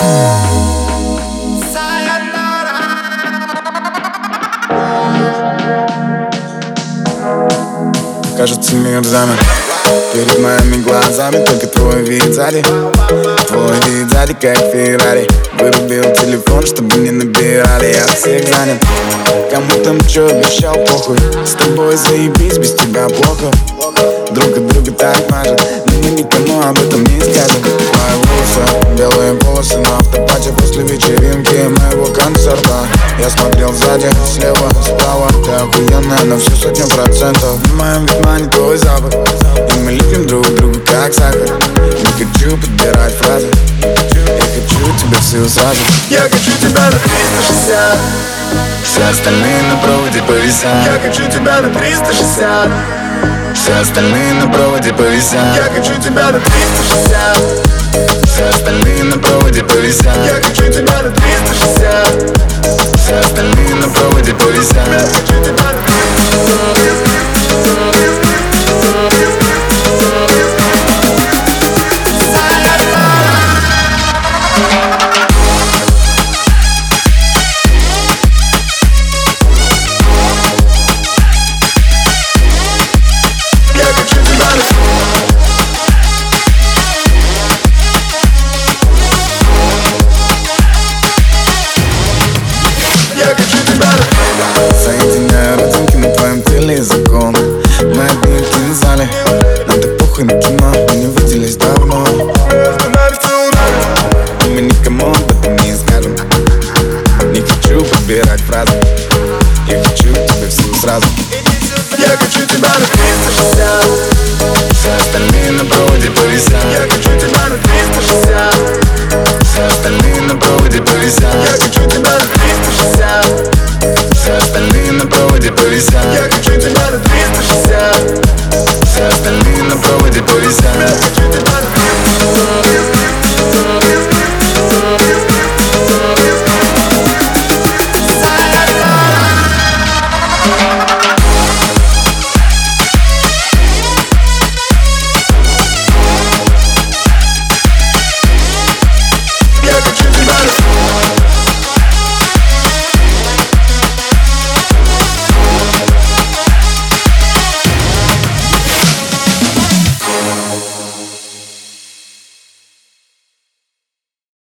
Кажется, мир замер перед моими глазами, только твой вид сзади. Твой вид сзади, как Феррари. Вырубил телефон, чтобы не набирали. Я всех занят, кому там чё обещал, похуй. С тобой заебись, без тебя плохо. Друг от друга так мажет, но мы никому об этом не скажем. Мои волосы, белые волосы на автопате после вечеринки моего концерта. Я смотрел сзади, слева, справа. Ты охуенная на всю 100%. В моем внимании твой запах, и мы лепим друг друга как сахар. Не хочу подбирать фразы, я хочу тебя всю сразу. Я хочу тебя на 360. Все остальные на проводе повисят. Я хочу тебя на 360. Все остальные на проводе повисят. Я хочу тебя на 360. Все остальные на проводе повисят. Я хочу тебя на 360. Все остальные на проводе повисят. Я хочу тебя на 360. Соединяю родинки на твоем теле языком. Мы одни в кинозале, нам так похуй на кино. Мы не виделись давно, и мы никому об этом не скажем. Не хочу подбирать фразы, я хочу тебя всю сразу. Я хочу тебя на 360. Все остальные на проводе повисят. Я хочу тебя на 360. Все остальные на проводе повисят. Я хочу тебя на 360. Все остальные на проводе повисят. Я хочу тебя на 360. Все остальные на проводе повисят.